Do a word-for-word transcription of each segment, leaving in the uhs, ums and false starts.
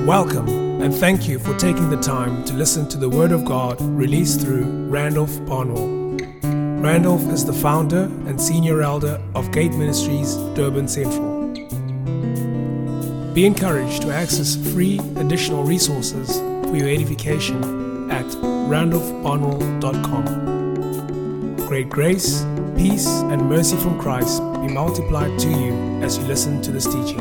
Welcome and thank you for taking the time to listen to the Word of God released through Randolph Barnwell. Randolph is the founder and senior elder of Gate Ministries, Durban Central. Be encouraged to access free additional resources for your edification at randolph barnwell dot com. Great grace, peace, and mercy from Christ be multiplied to you as you listen to this teaching.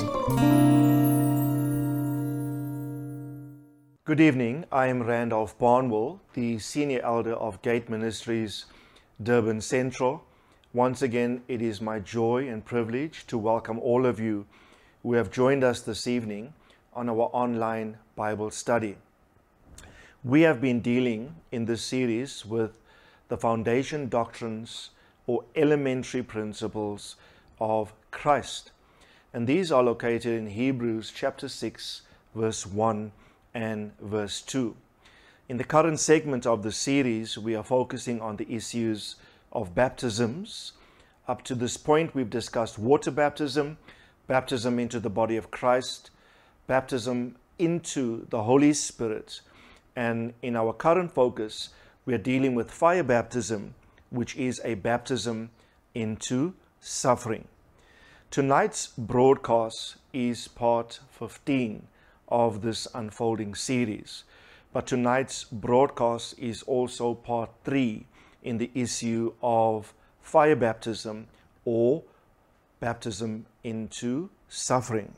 Good evening, I am Randolph Barnwell, the Senior Elder of Gate Ministries, Durban Central. Once again, it is my joy and privilege to welcome all of you who have joined us this evening on our online Bible study. We have been dealing in this series with the foundation doctrines or elementary principles of Christ. And these are located in Hebrews chapter six, verse one and verse two. In the current segment of the series, we are focusing on the issues of baptisms. Up to this point, we've discussed water baptism, baptism into the body of Christ, baptism into the Holy Spirit, and in our current focus, we are dealing with fire baptism, which is a baptism into suffering. Tonight's broadcast is part fifteen of this unfolding series. But tonight's broadcast is also part three in the issue of fire baptism or baptism into suffering.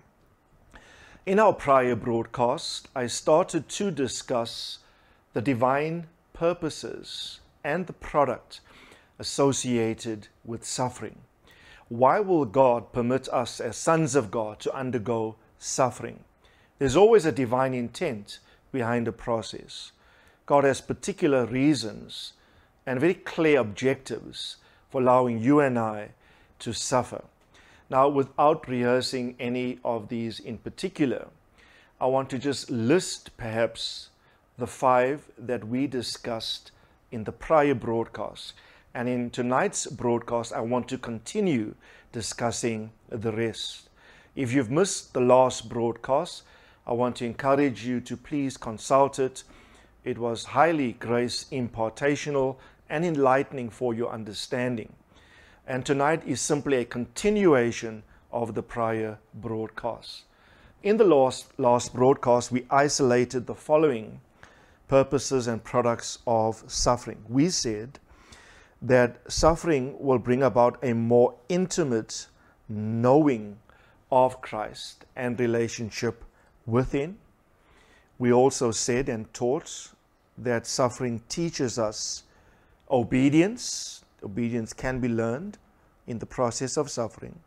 In our prior broadcast, I started to discuss the divine purposes and the product associated with suffering. Why will God permit us as sons of God to undergo suffering? There's always a divine intent behind the process. God has particular reasons and very clear objectives for allowing you and I to suffer. Now, without rehearsing any of these in particular, I want to just list perhaps the five that we discussed in the prior broadcast. And in tonight's broadcast, I want to continue discussing the rest. If you've missed the last broadcast, I want to encourage you to please consult it. It was highly grace impartational and enlightening for your understanding. And tonight is simply a continuation of the prior broadcast. In the last, last broadcast, we isolated the following purposes and products of suffering. We said that suffering will bring about a more intimate knowing of Christ and relationship within. We also said and taught that suffering teaches us obedience. Obedience can be learned in the process of suffering.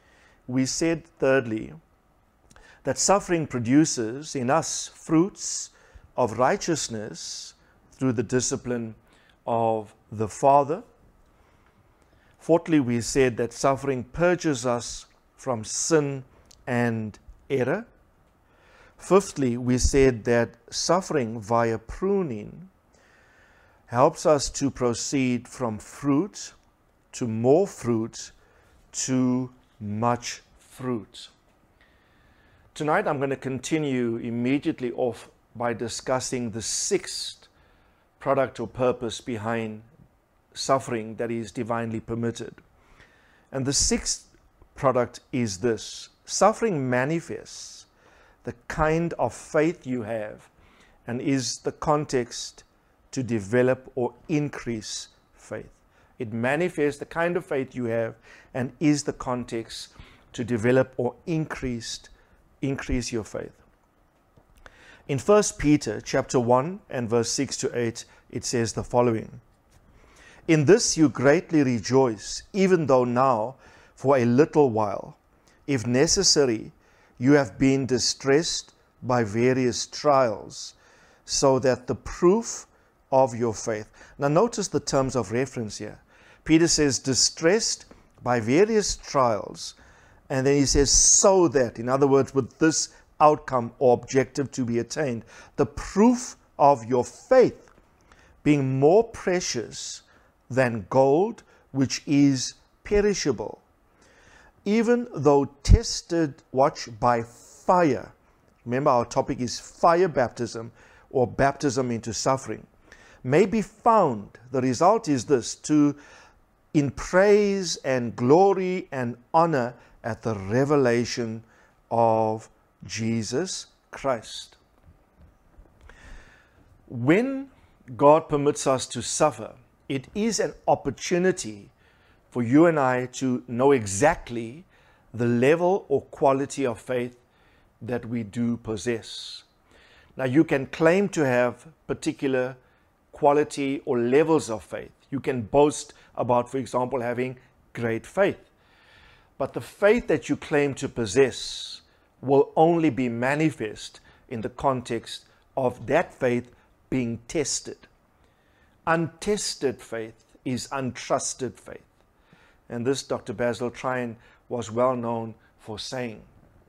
We said, thirdly, that suffering produces in us fruits of righteousness through the discipline of the Father. Fourthly, we said that suffering purges us from sin and error. Fifthly, we said that suffering via pruning helps us to proceed from fruit to more fruit to much fruit. Tonight I'm going to continue immediately off by discussing the sixth product or purpose behind suffering that is divinely permitted. And the sixth product is this: suffering manifests the kind of faith you have and is the context to develop or increase faith. It manifests the kind of faith you have and is the context to develop or increase, increase your faith. In First Peter chapter one and verse six to eight, it says the following: "In this you greatly rejoice, even though now, for a little while, if necessary, you have been distressed by various trials, so that the proof of your faith." Now notice the terms of reference here. Peter says distressed by various trials, and then he says so that, in other words, with this outcome or objective to be attained, the proof of your faith being more precious than gold, which is perishable, even though tested, watch, by fire, remember our topic is fire baptism or baptism into suffering, may be found, the result is this, to in praise and glory and honor at the revelation of Jesus Christ. When God permits us to suffer, it is an opportunity for you and I to know exactly the level or quality of faith that we do possess. Now, you can claim to have particular quality or levels of faith. You can boast about, for example, having great faith. But the faith that you claim to possess will only be manifest in the context of that faith being tested. Untested faith is untrusted faith. And this Doctor Basil Tryon was well known for saying.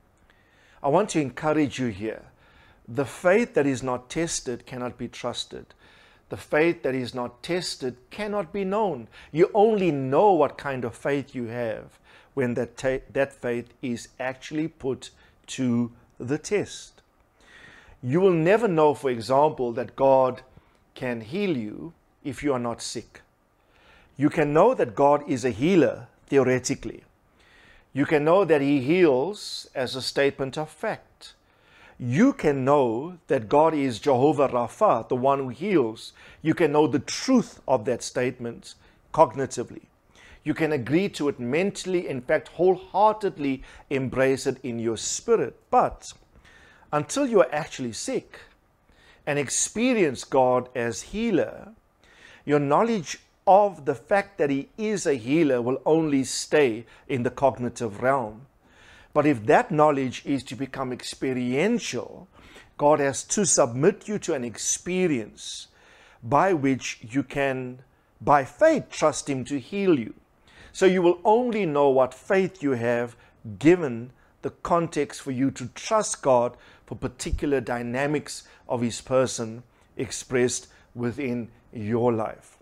I want to encourage you here. The faith that is not tested cannot be trusted. The faith that is not tested cannot be known. You only know what kind of faith you have when that, ta- that faith is actually put to the test. You will never know, for example, that God can heal you if you are not sick. You can know that God is a healer, theoretically. You can know that He heals as a statement of fact. You can know that God is Jehovah Rapha, the one who heals. You can know the truth of that statement cognitively. You can agree to it mentally, in fact, wholeheartedly embrace it in your spirit. But until you are actually sick and experience God as healer, your knowledge of the fact that He is a healer will only stay in the cognitive realm. But if that knowledge is to become experiential, God has to submit you to an experience by which you can, by faith, trust Him to heal you. So you will only know what faith you have given the context for you to trust God for particular dynamics of His person expressed within your life.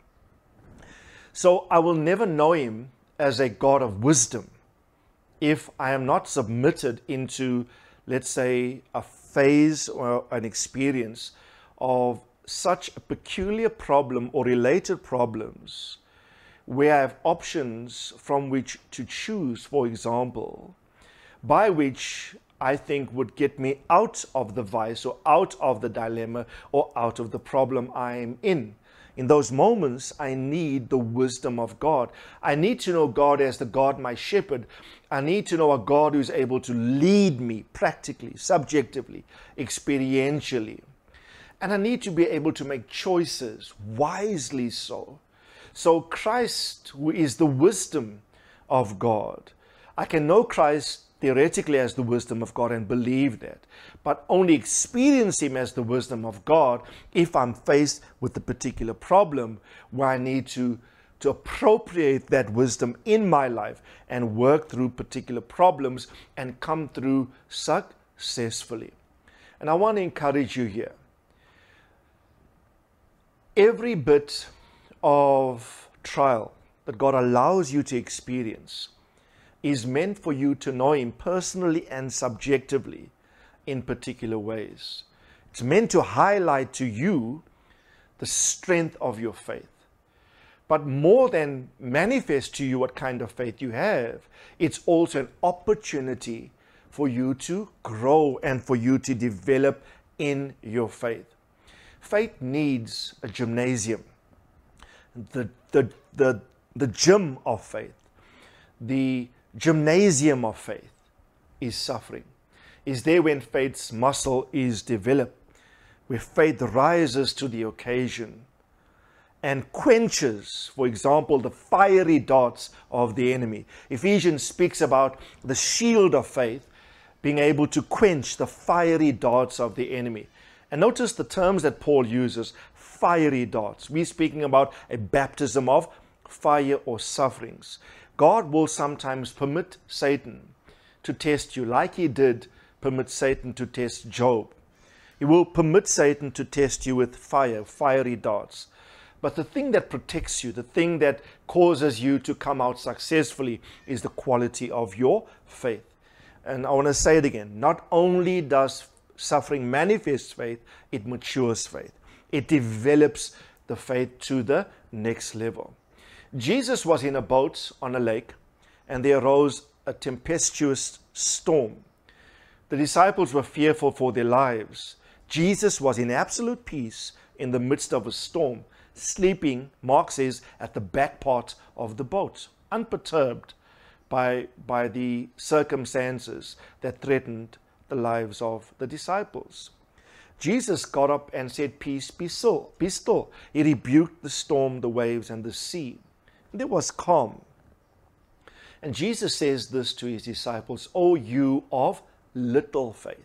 So I will never know Him as a God of wisdom if I am not submitted into, let's say, a phase or an experience of such a peculiar problem or related problems where I have options from which to choose, for example, by which I think would get me out of the vice or out of the dilemma or out of the problem I am in. In those moments, I need the wisdom of God. I need to know God as the God, my shepherd. I need to know a God who's able to lead me practically, subjectively, experientially. And I need to be able to make choices, wisely so. So Christ, who is the wisdom of God, I can know Christ theoretically as the wisdom of God and believe that, but only experience Him as the wisdom of God if I'm faced with a particular problem where I need to, to appropriate that wisdom in my life and work through particular problems and come through successfully. And I want to encourage you here. Every bit of trial that God allows you to experience is meant for you to know Him personally and subjectively in particular ways. It's meant to highlight to you the strength of your faith. But more than manifest to you what kind of faith you have, it's also an opportunity for you to grow and for you to develop in your faith. Faith needs a gymnasium. The, the, the, the gym of faith, the gymnasium of faith is suffering, is there when faith's muscle is developed, where faith rises to the occasion and quenches, for example, the fiery darts of the enemy. Ephesians speaks about the shield of faith being able to quench the fiery darts of the enemy. And notice the terms that Paul uses, fiery darts. We're speaking about a baptism of fire or sufferings. God will sometimes permit Satan to test you, like He did permit Satan to test Job. He will permit Satan to test you with fire, fiery darts. But the thing that protects you, the thing that causes you to come out successfully is the quality of your faith. And I want to say it again, not only does suffering manifests faith, it matures faith. It develops the faith to the next level. Jesus was in a boat on a lake, and there arose a tempestuous storm. The disciples were fearful for their lives. Jesus was in absolute peace in the midst of a storm, sleeping, Mark says, at the back part of the boat, unperturbed by, by the circumstances that threatened the lives of the disciples. Jesus got up and said, "Peace, be still, be still." He rebuked the storm, the waves, and the sea. And there was calm. And Jesus says this to his disciples, "O you of little faith."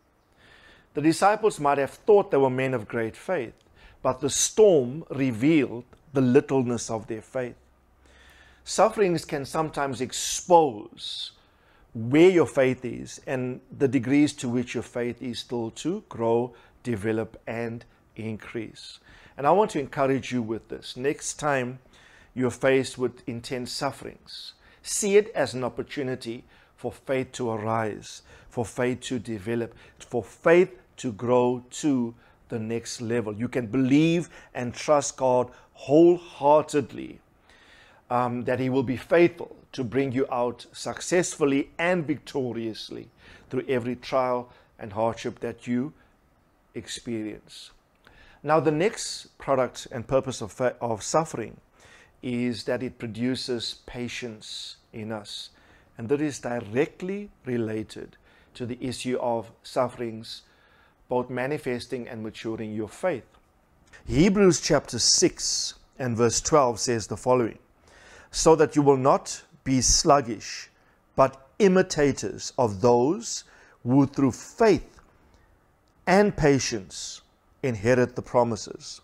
The disciples might have thought they were men of great faith, but the storm revealed the littleness of their faith. Sufferings can sometimes expose where your faith is and the degrees to which your faith is still to grow, develop, and increase. And I want to encourage you with this. Next time you're faced with intense sufferings, see it as an opportunity for faith to arise, for faith to develop, for faith to grow to the next level. You can believe and trust God wholeheartedly um, that He will be faithful to bring you out successfully and victoriously through every trial and hardship that you experience. Now, the next product and purpose of, of suffering is that it produces patience in us. And that is directly related to the issue of sufferings, both manifesting and maturing your faith. Hebrews chapter six and verse twelve says the following: "So that you will not be sluggish, but imitators of those who through faith and patience inherit the promises."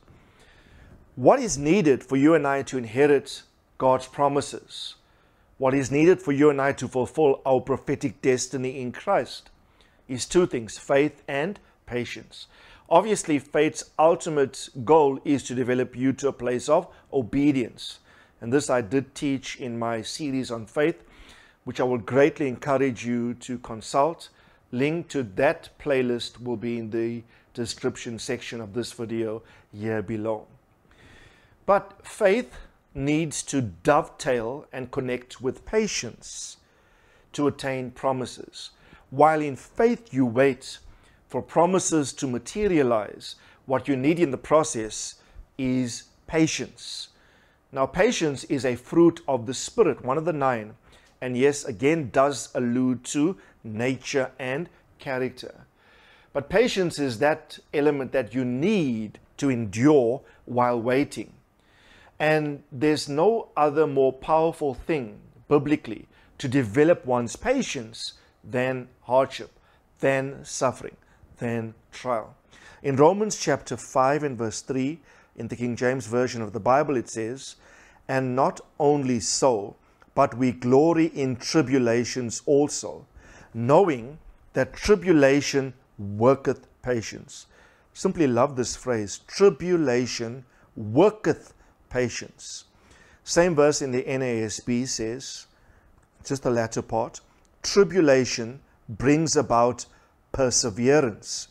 What is needed for you and I to inherit God's promises? What is needed for you and I to fulfill our prophetic destiny in Christ is two things: faith and patience. Obviously, faith's ultimate goal is to develop you to a place of obedience. And this I did teach in my series on faith, which I would greatly encourage you to consult. Link to that playlist will be in the description section of this video here below. But faith needs to dovetail and connect with patience to attain promises. While in faith you wait for promises to materialize, what you need in the process is patience. Now, patience is a fruit of the Spirit, one of the nine, and yes, again, does allude to nature and character. But patience is that element that you need to endure while waiting. And there's no other more powerful thing, biblically, to develop one's patience than hardship, than suffering, than trial. In Romans chapter five and verse three, in the King James Version of the Bible, it says, "And not only so, but we glory in tribulations also, knowing that tribulation worketh patience." Simply love this phrase, tribulation worketh patience. Same verse in the N A S B says, just the latter part, tribulation brings about perseverance.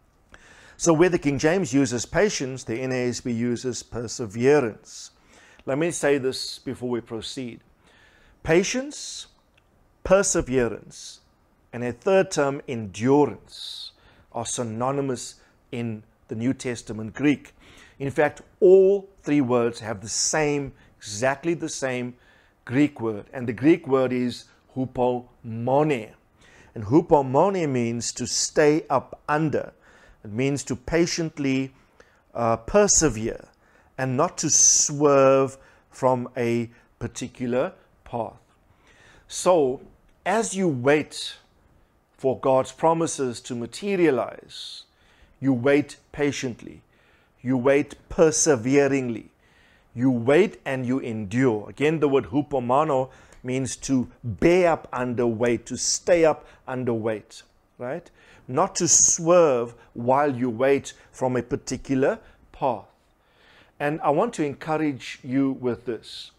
So where the King James uses patience, the N A S B uses perseverance. Let me say this before we proceed. Patience, perseverance, and a third term, endurance, are synonymous in the New Testament Greek. In fact, all three words have the same, exactly the same Greek word. And the Greek word is hupomone. And hupomone means to stay up under. It means to patiently uh, persevere and not to swerve from a particular path. So, as you wait for God's promises to materialize, you wait patiently. You wait perseveringly. You wait and you endure. Again, the word hupomano means to bear up under weight, to stay up under weight, right? Not to swerve while you wait from a particular path. And I want to encourage you with this.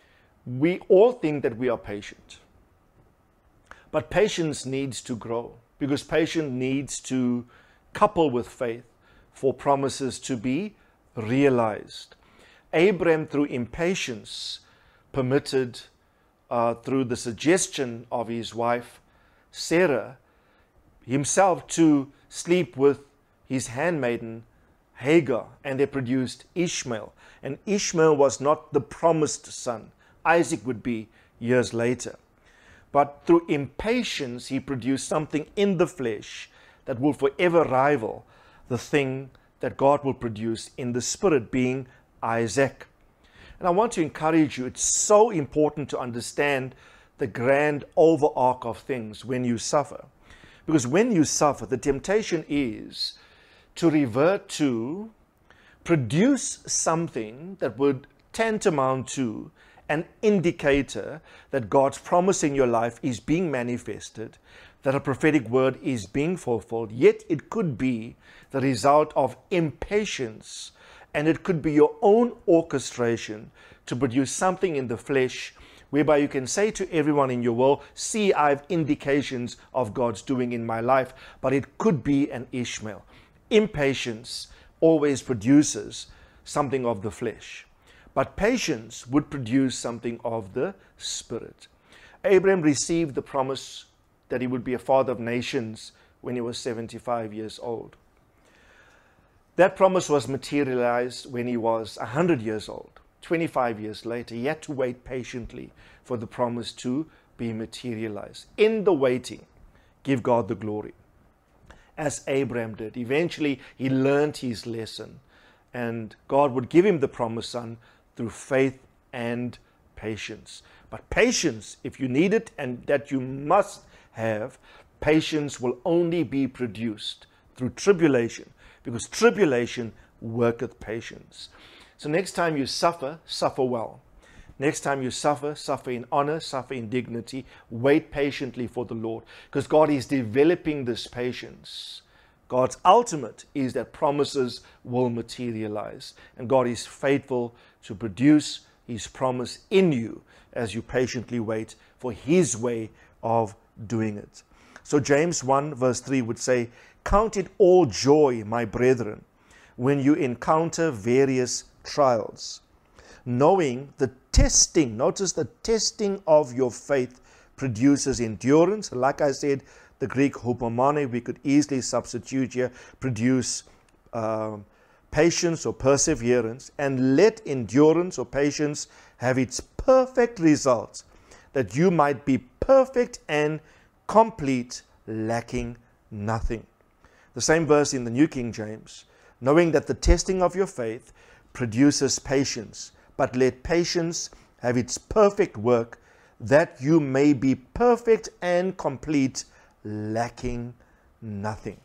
We all think that we are patient, but patience needs to grow. because patience needs to couple with faith for promises to be realized. Abraham, through impatience, permitted, uh, through the suggestion of his wife Sarah, himself to sleep with his handmaiden Hagar, and they produced Ishmael. And Ishmael was not the promised son. Isaac would be years later. But through impatience, he produced something in the flesh that will forever rival the thing that God will produce in the spirit, being Isaac. And I want to encourage you, it's so important to understand the grand overarch of things when you suffer. Because when you suffer, the temptation is to revert to produce something that would tantamount to an indicator that God's promise in your life is being manifested, that a prophetic word is being fulfilled. Yet it could be the result of impatience, and it could be your own orchestration to produce something in the flesh whereby you can say to everyone in your world, see, I have indications of God's doing in my life, but it could be an Ishmael. Impatience always produces something of the flesh, but patience would produce something of the spirit. Abraham received the promise that he would be a father of nations when he was seventy-five years old. That promise was materialized when he was one hundred years old. twenty-five years later, he had to wait patiently for the promise to be materialized. In the waiting, give God the glory, as Abraham did. Eventually, he learned his lesson, and God would give him the promised son through faith and patience. But patience, if you need it, and that you must have, patience will only be produced through tribulation, because tribulation worketh patience. So next time you suffer, suffer well. Next time you suffer, suffer in honor, suffer in dignity. Wait patiently for the Lord, because God is developing this patience. God's ultimate is that promises will materialize, and God is faithful to produce His promise in you as you patiently wait for His way of doing it. So James one verse three would say, count it all joy, my brethren, when you encounter various trials, knowing the testing, notice the testing of your faith produces endurance. Like I said, the Greek hupomone, we could easily substitute here, produce uh, patience or perseverance, and let endurance or patience have its perfect result, that you might be perfect and complete, lacking nothing. The same verse in the New King James, knowing that the testing of your faith produces patience, but let patience have its perfect work, that you may be perfect and complete, lacking nothing.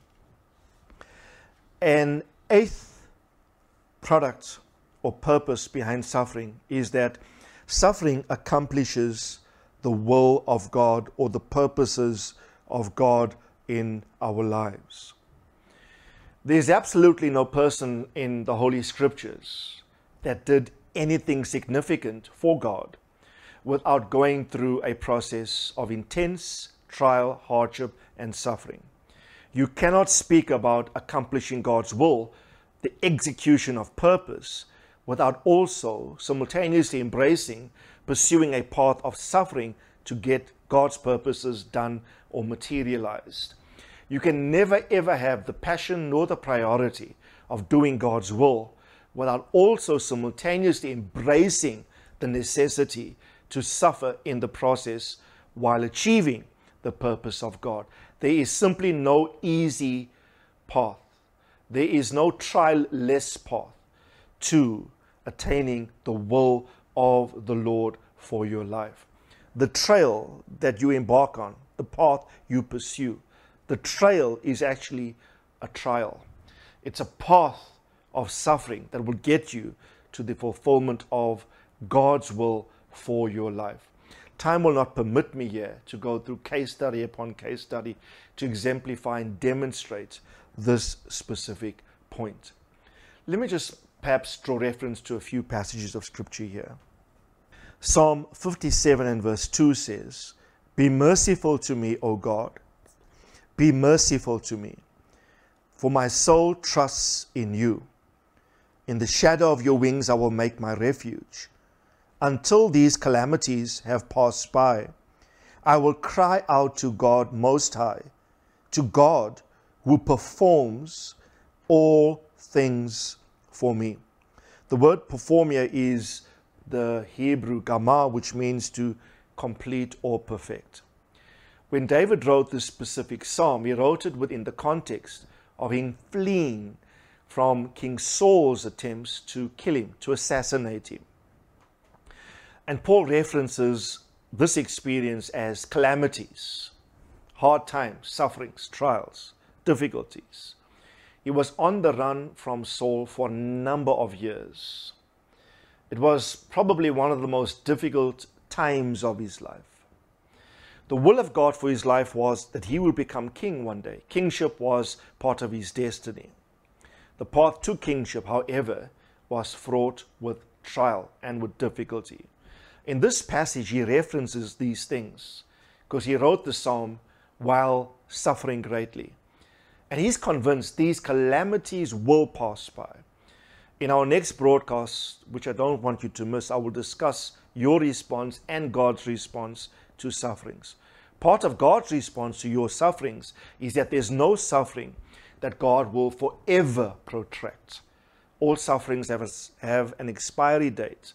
An eighth product or purpose behind suffering is that suffering accomplishes the will of God or the purposes of God in our lives. There's absolutely no person in the Holy Scriptures that did anything significant for God without going through a process of intense trial, hardship, and suffering. You cannot speak about accomplishing God's will, the execution of purpose, without also simultaneously embracing, pursuing a path of suffering to get God's purposes done or materialized. You can never ever have the passion nor the priority of doing God's will without also simultaneously embracing the necessity to suffer in the process while achieving the purpose of God. There is simply no easy path. There is no trial-less path to attaining the will of the Lord for your life. The trail that you embark on, the path you pursue, the trail is actually a trial. It's a path of suffering that will get you to the fulfillment of God's will for your life. Time will not permit me here to go through case study upon case study to exemplify and demonstrate this specific point. Let me just perhaps draw reference to a few passages of Scripture here. Psalm fifty-seven and verse two says, be merciful to me, O God. be merciful to me, for my soul trusts in you. In the shadow of your wings I will make my refuge. Until these calamities have passed by, I will cry out to God Most High, to God who performs all things for me. The word perform here is the Hebrew gamah, which means to complete or perfect. When David wrote this specific psalm, he wrote it within the context of him fleeing from King Saul's attempts to kill him, to assassinate him. And Paul references this experience as calamities, hard times, sufferings, trials, difficulties. He was on the run from Saul for a number of years. It was probably one of the most difficult times of his life. The will of God for his life was that he would become king one day. Kingship was part of his destiny. The path to kingship, however, was fraught with trial and with difficulty. In this passage, he references these things because he wrote the psalm while suffering greatly. And he's convinced these calamities will pass by. In our next broadcast, which I don't want you to miss, I will discuss your response and God's response to sufferings. Part of God's response to your sufferings is that there's no suffering that God will forever protract. All sufferings have, a, have an expiry date.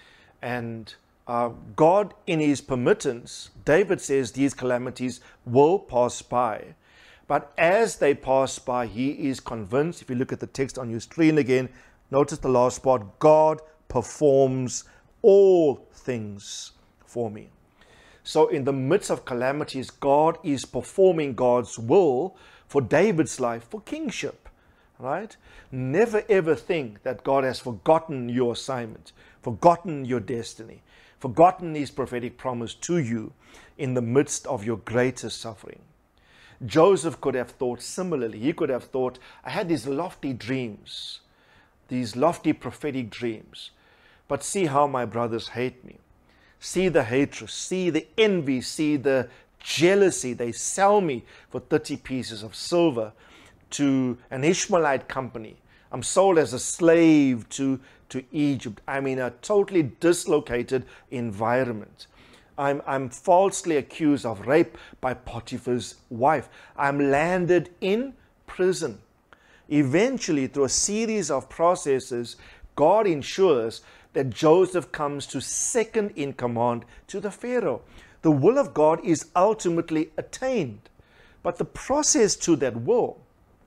And uh, God, in his permittance, David says these calamities will pass by. But as they pass by, he is convinced, if you look at the text on your screen again, notice the last part, God performs all things for me. So in the midst of calamities, God is performing God's will for David's life, for kingship, right? Never ever think that God has forgotten your assignment, forgotten your destiny, forgotten his prophetic promise to you in the midst of your greatest suffering. Joseph could have thought similarly. He could have thought, I had these lofty dreams, these lofty prophetic dreams, but see how my brothers hate me. See the hatred, see the envy, see the jealousy. They sell me for thirty pieces of silver to an Ishmaelite company. I'm sold as a slave to, to Egypt. I'm in a totally dislocated environment. I'm, I'm falsely accused of rape by Potiphar's wife. I'm landed in prison. Eventually, through a series of processes, God ensures that Joseph comes to second in command to the Pharaoh. The will of God is ultimately attained, but the process to that will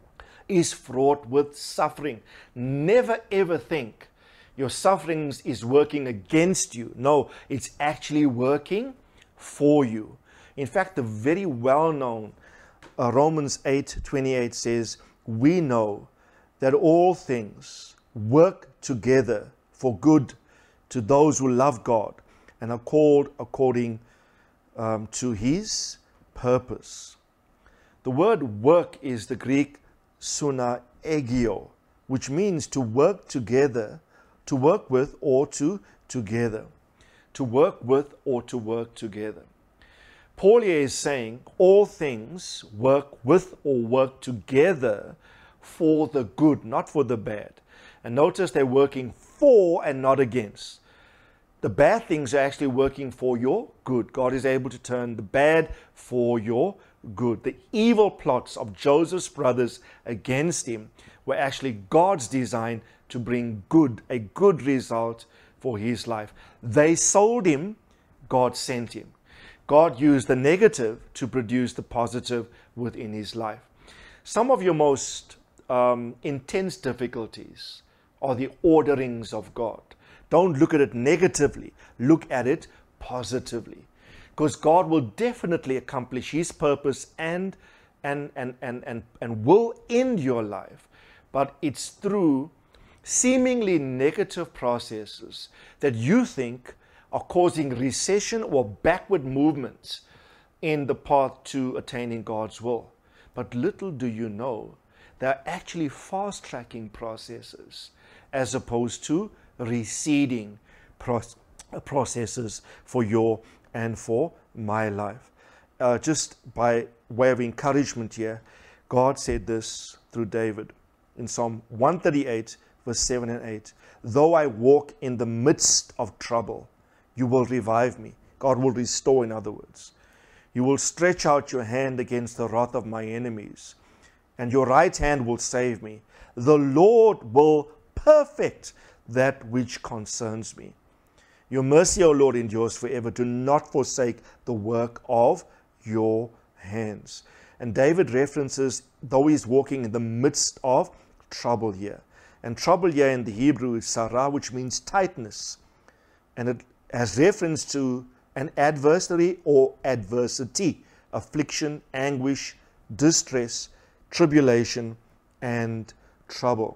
is fraught with suffering. Never ever think your sufferings is working against you. No, it's actually working for you. In fact, the very well-known uh, Romans eight twenty-eight says, we know that all things work together for good to those who love God and are called according um, to his purpose. The word work is the Greek sunaegio, which means to work together, to work with or to together. To work with or to work together. Paul here is saying all things work with or work together for the good, not for the bad. And notice they're working for and not against. The bad things are actually working for your good. God is able to turn the bad for your good. The evil plots of Joseph's brothers against him were actually God's design to bring good, a good result for his life. They sold him, God sent him. God used the negative to produce the positive within his life. Some of your most um, intense difficulties are the orderings of God. Don't look at it negatively. Look at it positively. Because God will definitely accomplish his purpose and, and, and, and, and, and will end your life. But it's through seemingly negative processes that you think are causing recession or backward movements in the path to attaining God's will. But little do you know, they're actually fast-tracking processes as opposed to receding processes for your and for my life. Uh, just by way of encouragement here, God said this through David in Psalm one thirty-eight, verse seven and eight. Though I walk in the midst of trouble, you will revive me. God will restore, in other words. You will stretch out your hand against the wrath of my enemies, and your right hand will save me. The Lord will perfect that which concerns me. Your mercy, O Lord, endures forever. Do not forsake the work of your hands. And David references, though he's walking in the midst of trouble here. And trouble here in the Hebrew is sarah, which means tightness. And it has reference to an adversary or adversity, affliction, anguish, distress, tribulation, and trouble.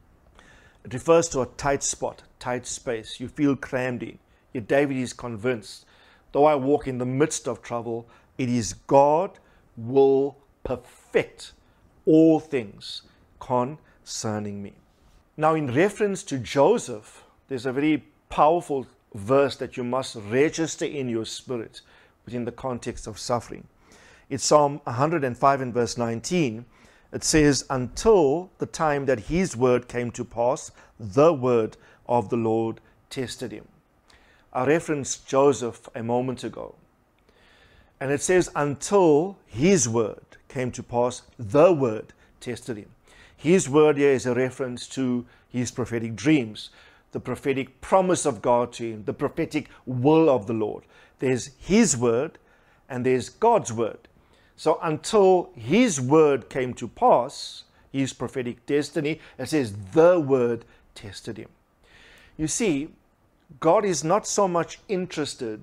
It refers to a tight spot, tight space. You feel crammed in. Yet David is convinced, though I walk in the midst of trouble, it is God will perfect all things concerning me. Now, in reference to Joseph, there's a very powerful verse that you must register in your spirit within the context of suffering. It's Psalm one hundred five and verse nineteen. It says, until the time that his word came to pass, the word of the Lord tested him. I referenced Joseph a moment ago. And it says, until his word came to pass, the word tested him. His word here is a reference to his prophetic dreams, the prophetic promise of God to him, the prophetic will of the Lord. There's his word and there's God's word. So until his word came to pass, his prophetic destiny, it says the word tested him. You see, God is not so much interested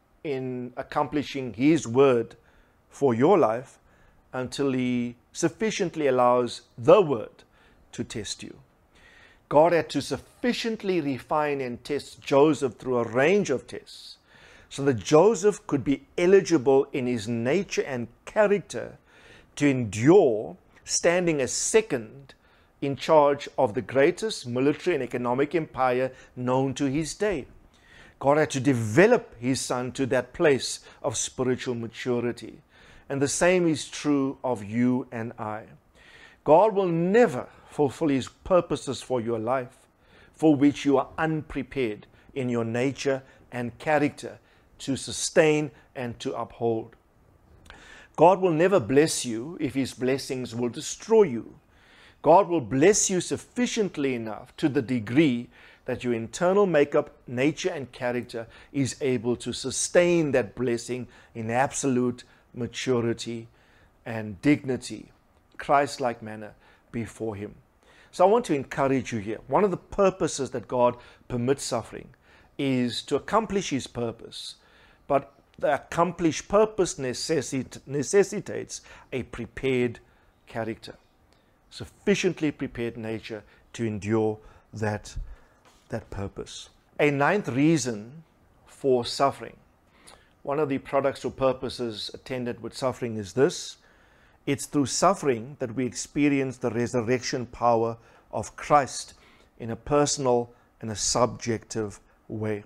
in accomplishing his word for your life until he sufficiently allows the word to test you. God had to sufficiently refine and test Joseph through a range of tests so that Joseph could be eligible in his nature and character to endure standing as second in charge of the greatest military and economic empire known to his day. God had to develop his son to that place of spiritual maturity. And the same is true of you and I. God will never fulfill his purposes for your life for which you are unprepared in your nature and character to sustain and to uphold. God will never bless you if his blessings will destroy you. God will bless you sufficiently enough to the degree that your internal makeup, nature, and character is able to sustain that blessing in absolute maturity and dignity, Christ-like manner before him. So I want to encourage you here. One of the purposes that God permits suffering is to accomplish his purpose. But the accomplished purpose necessit- necessitates a prepared character, sufficiently prepared nature to endure that, that purpose. A ninth reason for suffering. One of the products or purposes attended with suffering is this. It's through suffering that we experience the resurrection power of Christ in a personal and a subjective way.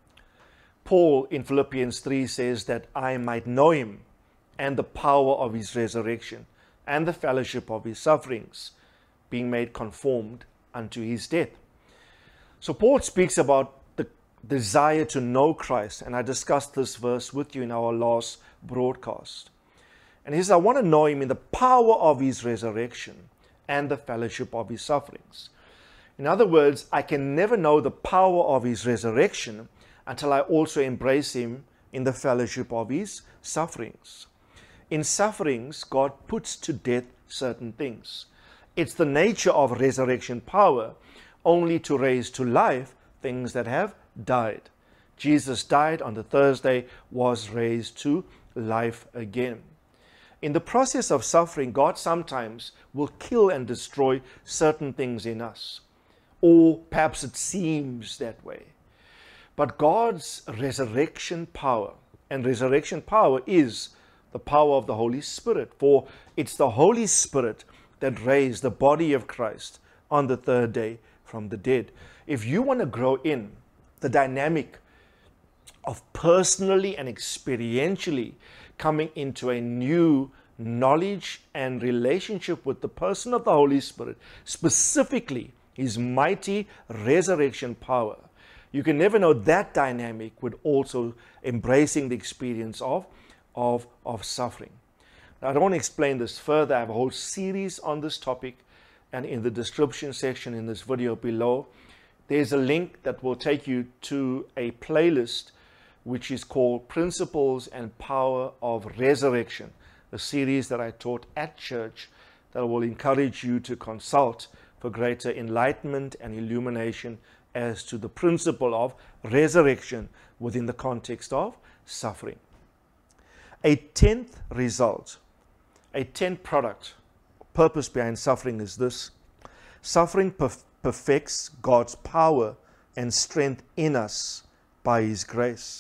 Paul in Philippians three says that I might know him and the power of his resurrection and the fellowship of his sufferings, being made conformed unto his death. So Paul speaks about the desire to know Christ, and I discussed this verse with you in our last broadcast. And he says, I want to know him in the power of his resurrection and the fellowship of his sufferings. In other words, I can never know the power of his resurrection until I also embrace him in the fellowship of his sufferings. In sufferings, God puts to death certain things. It's the nature of resurrection power only to raise to life things that have died. Jesus died on the Thursday, was raised to life again. In the process of suffering, God sometimes will kill and destroy certain things in us. Or perhaps it seems that way. But God's resurrection power, and resurrection power is the power of the Holy Spirit, for it's the Holy Spirit that raised the body of Christ on the third day from the dead. If you want to grow in the dynamic of personally and experientially coming into a new knowledge and relationship with the person of the Holy Spirit, specifically His mighty resurrection power, you can never know that dynamic with also embracing the experience of, of, of suffering. Now, I don't want to explain this further. I have a whole series on this topic, and in the description section in this video below, there's a link that will take you to a playlist which is called Principles and Power of Resurrection, a series that I taught at church that will encourage you to consult for greater enlightenment and illumination as to the principle of resurrection within the context of suffering. A tenth result, a tenth product, purpose behind suffering is this: suffering perf- perfects God's power and strength in us by His grace.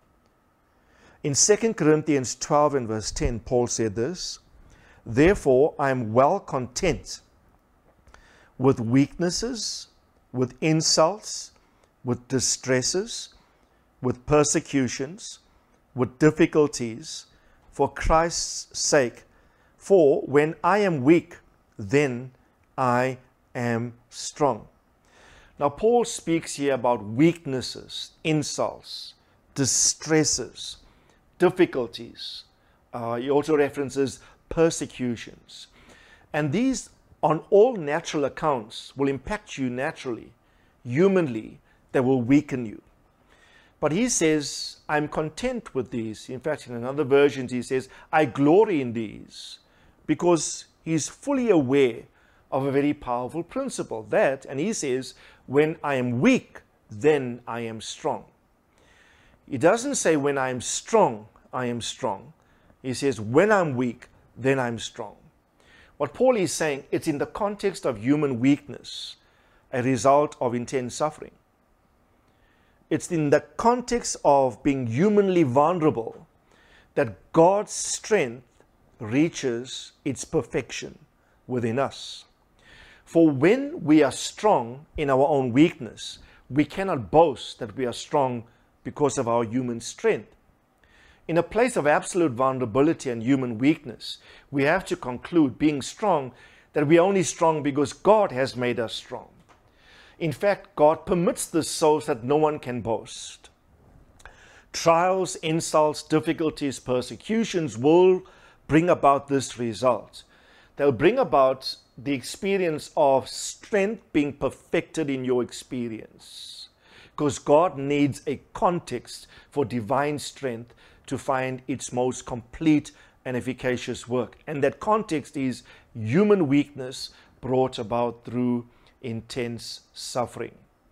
In Second Corinthians twelve and verse ten, Paul said this: "Therefore I am well content with weaknesses, with insults, with distresses, with persecutions, with difficulties, for Christ's sake. For when I am weak, then I am strong." Now, Paul speaks here about weaknesses, insults, distresses, difficulties. Uh, he also references persecutions. And these, on all natural accounts, will impact you naturally, humanly. They will weaken you. But he says, I'm content with these. In fact, in another version, he says, I glory in these, because he's fully aware of a very powerful principle. That, and he says, when I am weak, then I am strong. He doesn't say when I am strong, I am strong. He says when I'm weak, then I'm strong. What Paul is saying, it's in the context of human weakness, a result of intense suffering. It's in the context of being humanly vulnerable that God's strength reaches its perfection within us. For when we are strong in our own weakness, we cannot boast that we are strong because of our human strength. In a place of absolute vulnerability and human weakness, we have to conclude, being strong, that we are only strong because God has made us strong. In fact, God permits this so that no one can boast. Trials, insults, difficulties, persecutions will bring about this result. They'll bring about the experience of strength being perfected in your experience. Because God needs a context for divine strength to find its most complete and efficacious work. And that context is human weakness brought about through intense suffering.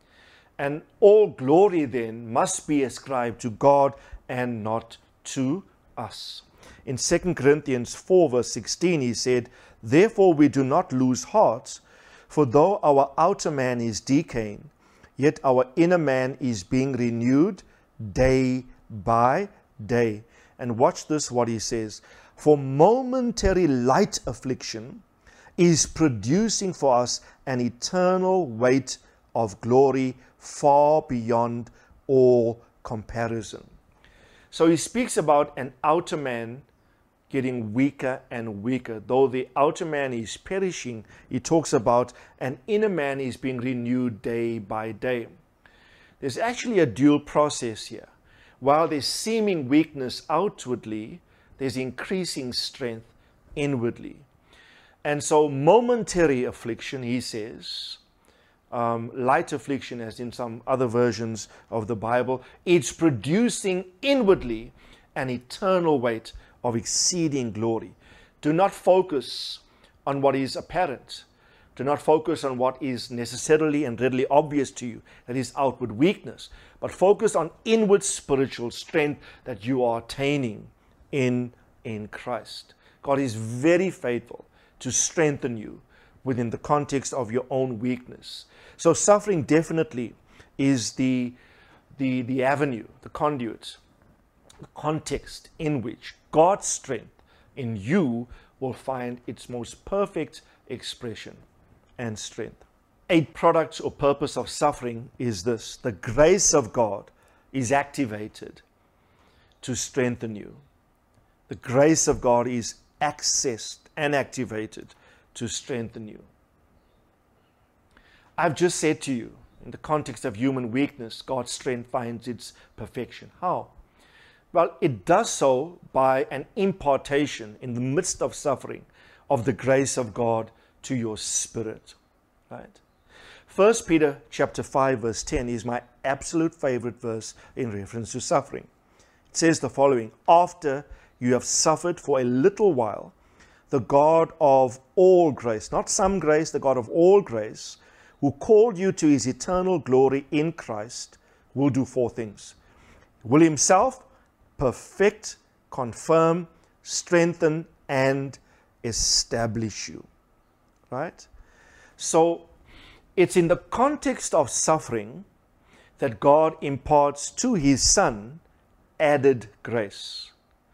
And all glory then must be ascribed to God and not to us. In Second Corinthians four verse sixteen, he said, "Therefore we do not lose heart, for though our outer man is decaying, yet our inner man is being renewed day by day." And watch this, what he says: "For momentary light affliction is producing for us an eternal weight of glory far beyond all comparison." So he speaks about an outer man getting weaker and weaker. Though the outer man is perishing, he talks about an inner man is being renewed day by day. There's actually a dual process here. While there's seeming weakness outwardly, there's increasing strength inwardly. And so momentary affliction, he says, um, light affliction, as in some other versions of the Bible, it's producing inwardly an eternal weight of exceeding glory. Do not focus on what is apparent. Do not focus on what is necessarily and readily obvious to you, that is outward weakness, but focus on inward spiritual strength that you are attaining in, in Christ. God is very faithful to strengthen you within the context of your own weakness. So suffering definitely is the, the, the avenue, the conduit, the context in which God's strength in you will find its most perfect expression and strength. A product or purpose of suffering is this: the grace of God is activated to strengthen you. The grace of God is accessed and activated to strengthen you. I've just said to you, in the context of human weakness, God's strength finds its perfection. How? Well, it does so by an impartation in the midst of suffering of the grace of God to your spirit. Right? First Peter chapter five verse ten is my absolute favorite verse in reference to suffering. It says the following: after you have suffered for a little while, the God of all grace, not some grace, the God of all grace, who called you to his eternal glory in Christ, will do four things. Will himself perfect, confirm, strengthen, and establish you. Right? So it's in the context of suffering that God imparts to his Son added grace.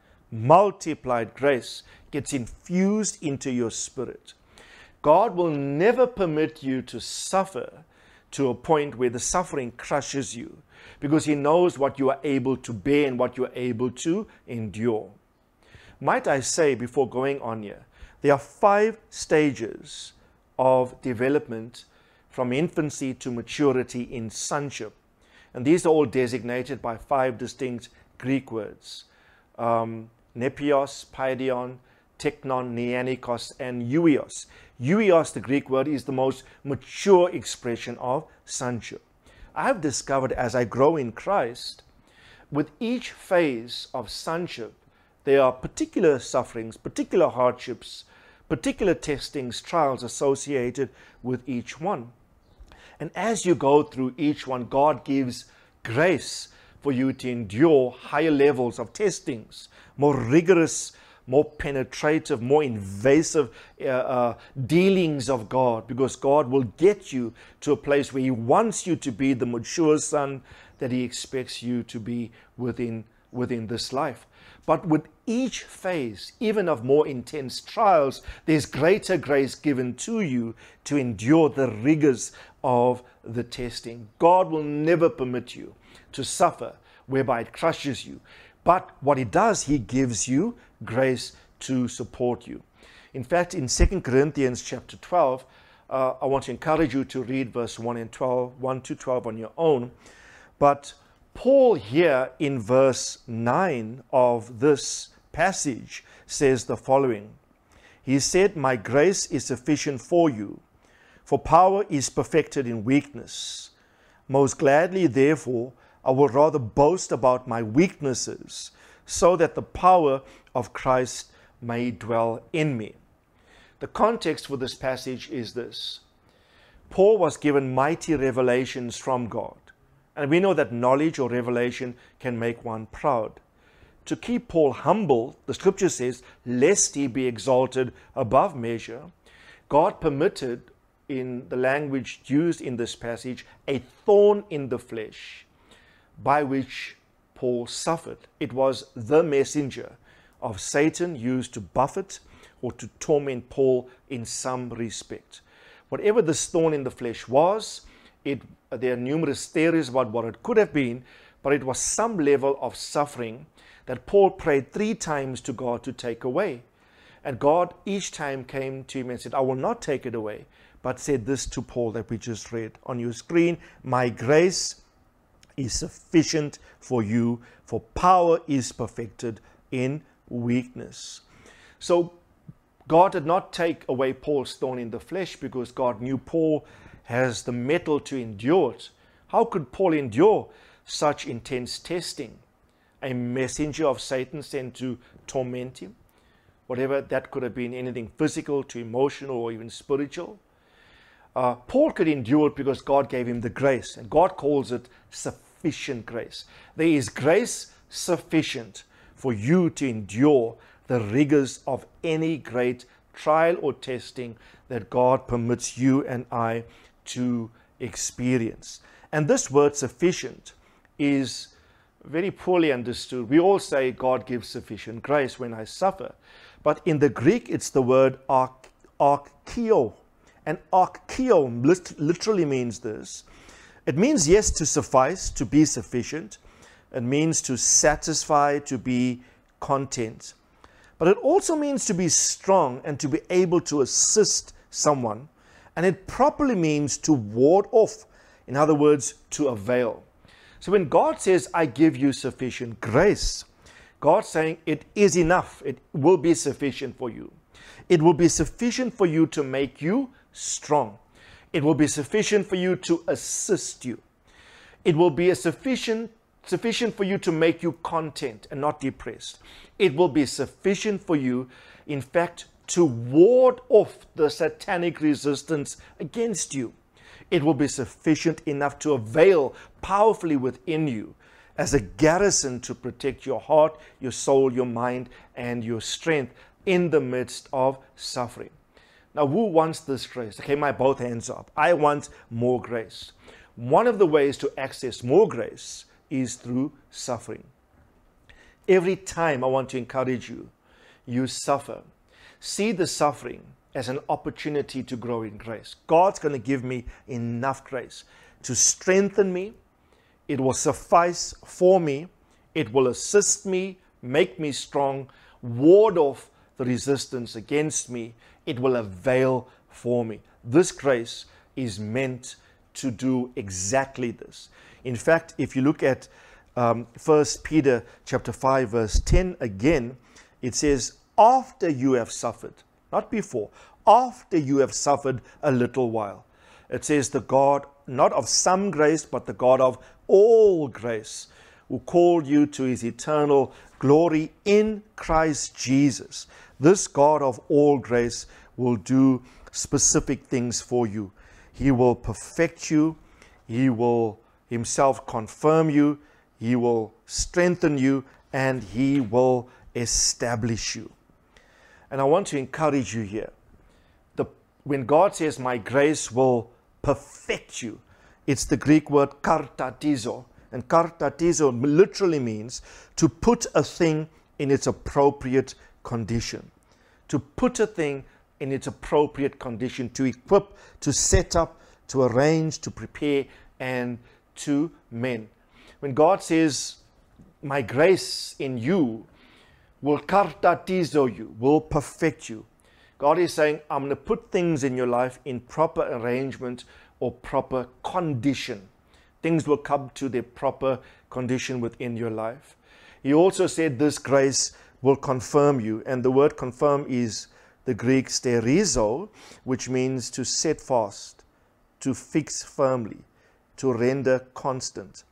Multiplied grace gets infused into your spirit. God will never permit you to suffer to a point where the suffering crushes you, because he knows what you are able to bear and what you are able to endure. Might I say, before going on here, there are five stages of development from infancy to maturity in sonship. And these are all designated by five distinct Greek words. Um, nepios, paidion, teknon, neanikos, and euios. Euios, the Greek word, is the most mature expression of sonship. I have discovered as I grow in Christ, with each phase of sonship, there are particular sufferings, particular hardships, particular testings, trials associated with each one. And as you go through each one, God gives grace for you to endure higher levels of testings, more rigorous, more penetrative, more invasive uh, uh, dealings of God, because God will get you to a place where he wants you to be the mature son that he expects you to be within, within this life. But with each phase, even of more intense trials, there's greater grace given to you to endure the rigors of the testing. God will never permit you to suffer whereby it crushes you. But what he does, he gives you grace to support you. In fact, in Second Corinthians chapter twelve, uh, I want to encourage you to read verse one and twelve, one to twelve on your own. But Paul here in verse nine of this passage says the following. He said, "My grace is sufficient for you, for power is perfected in weakness. Most gladly, therefore, I will rather boast about my weaknesses, so that the power of Christ may dwell in me." The context for this passage is this. Paul was given mighty revelations from God. And we know that knowledge or revelation can make one proud. To keep Paul humble, the scripture says, lest he be exalted above measure, God permitted, in the language used in this passage, a thorn in the flesh by which Paul suffered. It was the messenger of Satan used to buffet or to torment Paul in some respect. Whatever this thorn in the flesh was, it, there are numerous theories about what it could have been, but it was some level of suffering that Paul prayed three times to God to take away. And God each time came to him and said, "I will not take it away," but said this to Paul that we just read on your screen: "My grace is sufficient for you, for power is perfected in weakness." So God did not take away Paul's thorn in the flesh because God knew Paul has the mettle to endure it. How could Paul endure such intense testing? A messenger of Satan sent to torment him, whatever that could have been, anything physical to emotional or even spiritual. Uh, Paul could endure it because God gave him the grace, and God calls it sufficient grace. There is grace sufficient for you to endure the rigors of any great trial or testing that God permits you and I to experience. And this word sufficient is very poorly understood. We all say God gives sufficient grace when I suffer, but in the Greek it's the word arch, archio. And archio literally means this. It means, yes, to suffice, to be sufficient. It means to satisfy, to be content. But it also means to be strong and to be able to assist someone. And it properly means to ward off. In other words, to avail. So when God says, I give you sufficient grace, God's saying it is enough. It will be sufficient for you. It will be sufficient for you to make you strong. It will be sufficient for you to assist you. It will be a sufficient, sufficient for you to make you content and not depressed. It will be sufficient for you, in fact, to ward off the satanic resistance against you. It will be sufficient enough to avail powerfully within you as a garrison to protect your heart, your soul, your mind, and your strength in the midst of suffering. Now, who wants this grace? Okay, my both hands up. I want more grace. One of the ways to access more grace is through suffering. Every time I want to encourage you, you suffer. See the suffering as an opportunity to grow in grace. God's going to give me enough grace to strengthen me. It will suffice for me. It will assist me, make me strong, ward off the resistance against me. It will avail for me. This grace is meant to do exactly this. In fact, if you look at um, First Peter chapter five, verse ten again, it says, after you have suffered, not before, after you have suffered a little while. It says the God, not of some grace, but the God of all grace, who called you to his eternal glory in Christ Jesus. This God of all grace will do specific things for you. He will perfect you. He will himself confirm you. He will strengthen you, and he will establish you. And I want to encourage you here. The, when God says, my grace will perfect you, it's the Greek word kartatizo. And kartatizo literally means to put a thing in its appropriate condition. To put a thing in its appropriate condition, to equip, to set up, to arrange, to prepare, and to mend. When God says, my grace in you will kartatizo you, will perfect you. God is saying, I'm going to put things in your life in proper arrangement or proper condition. Things will come to their proper condition within your life. He also said this grace will confirm you. And the word confirm is the Greek sterizo, which means to set fast, to fix firmly, to render constant,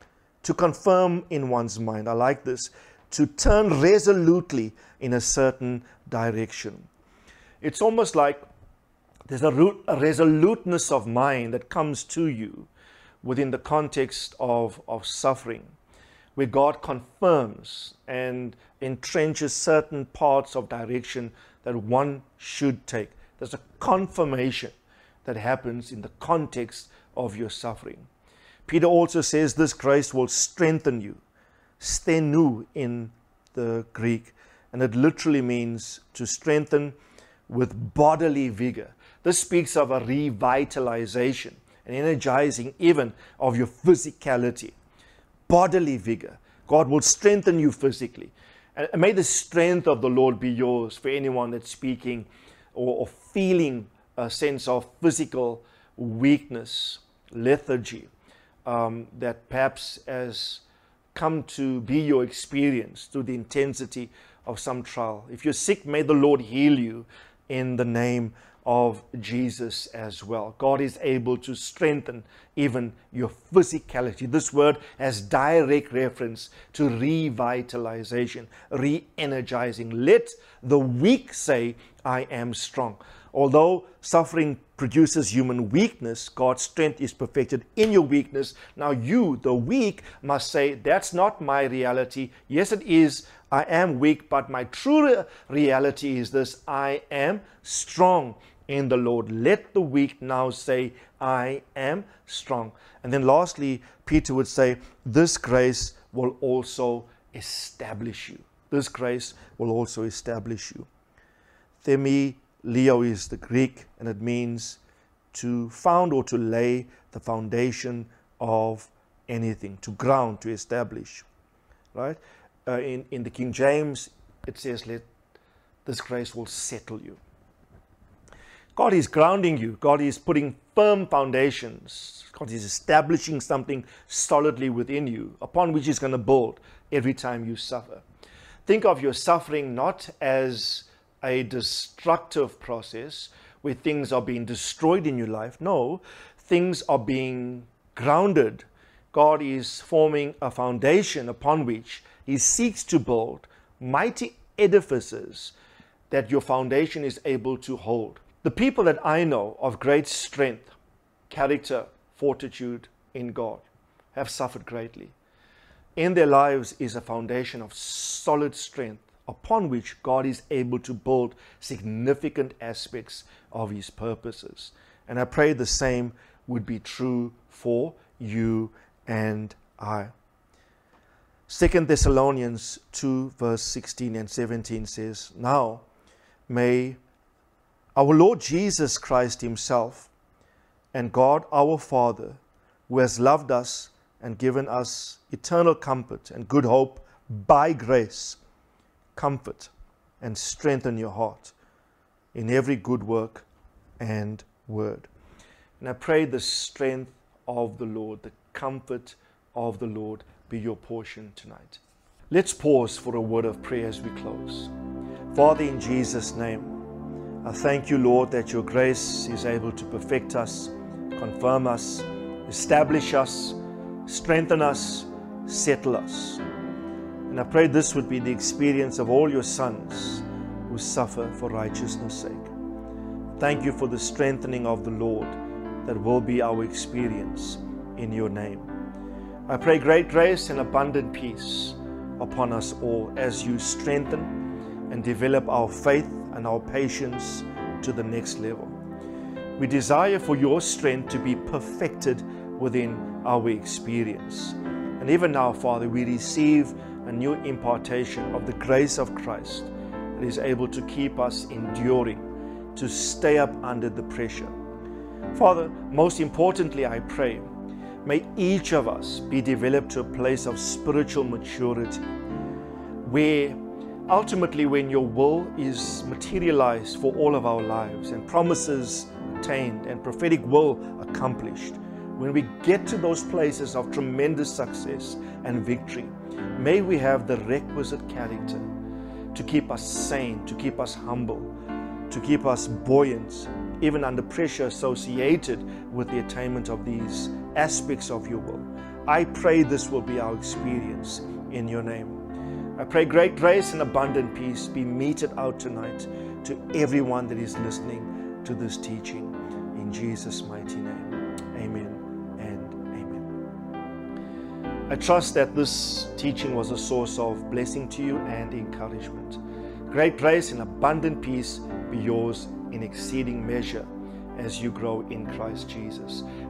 to confirm in one's mind. I like this. To turn resolutely in a certain direction. It's almost like there's a, root, a resoluteness of mind that comes to you within the context of, of suffering, where God confirms and entrenches certain parts of direction that one should take. There's a confirmation that happens in the context of your suffering. Peter also says this grace will strengthen you. Stenu in the Greek, and it literally means to strengthen with bodily vigor. This speaks of a revitalization, an energizing even of your physicality. Bodily vigor. God will strengthen you physically. And may the strength of the Lord be yours for anyone that's speaking or, or feeling a sense of physical weakness, lethargy, um, that perhaps has come to be your experience through the intensity of some trial. If you're sick, may the Lord heal you in the name of Jesus as well. God is able to strengthen even your physicality. This word has direct reference to revitalization, re-energizing. Let the weak say, I am strong. Although suffering produces human weakness, God's strength is perfected in your weakness. Now you, the weak, must say, that's not my reality. Yes, it is. I am weak, but my true reality is this. I am strong in the Lord. Let the weak now say, I am strong. And then lastly, Peter would say, this grace will also establish you. This grace will also establish you. Themi Leo is the Greek, and it means to found or to lay the foundation of anything, to ground, to establish. Right? Uh, in, in the King James, it says, let this grace will settle you. God is grounding you. God is putting firm foundations. God is establishing something solidly within you upon which He's going to build every time you suffer. Think of your suffering not as a destructive process where things are being destroyed in your life. No, things are being grounded. God is forming a foundation upon which He seeks to build mighty edifices that your foundation is able to hold. The people that I know of great strength, character, fortitude in God have suffered greatly. In their lives is a foundation of solid strength upon which God is able to build significant aspects of His purposes. And I pray the same would be true for you and I. Second Thessalonians two verse sixteen and seventeen says, "Now may our Lord Jesus Christ Himself and God our Father, who has loved us and given us eternal comfort and good hope by grace, comfort and strengthen your heart in every good work and word." And I pray the strength of the Lord, the comfort of the Lord be your portion tonight. Let's pause for a word of prayer as we close. Father, in Jesus' name, I thank you, Lord, that your grace is able to perfect us, confirm us, establish us, strengthen us, settle us. And I pray this would be the experience of all your sons who suffer for righteousness' sake. Thank you for the strengthening of the Lord that will be our experience in your name. I pray great grace and abundant peace upon us all as you strengthen and develop our faith and our patience to the next level. We desire for your strength to be perfected within our experience. And even now, Father, we receive a new impartation of the grace of Christ that is able to keep us enduring, to stay up under the pressure. Father, most importantly, I pray, may each of us be developed to a place of spiritual maturity, where ultimately, when your will is materialized for all of our lives and promises attained and prophetic will accomplished, when we get to those places of tremendous success and victory, may we have the requisite character to keep us sane, to keep us humble, to keep us buoyant, even under pressure associated with the attainment of these aspects of your will. I pray this will be our experience in your name. I pray great grace and abundant peace be meted out tonight to everyone that is listening to this teaching. In Jesus' mighty name, amen and amen. I trust that this teaching was a source of blessing to you and encouragement. Great grace and abundant peace be yours in exceeding measure as you grow in Christ Jesus.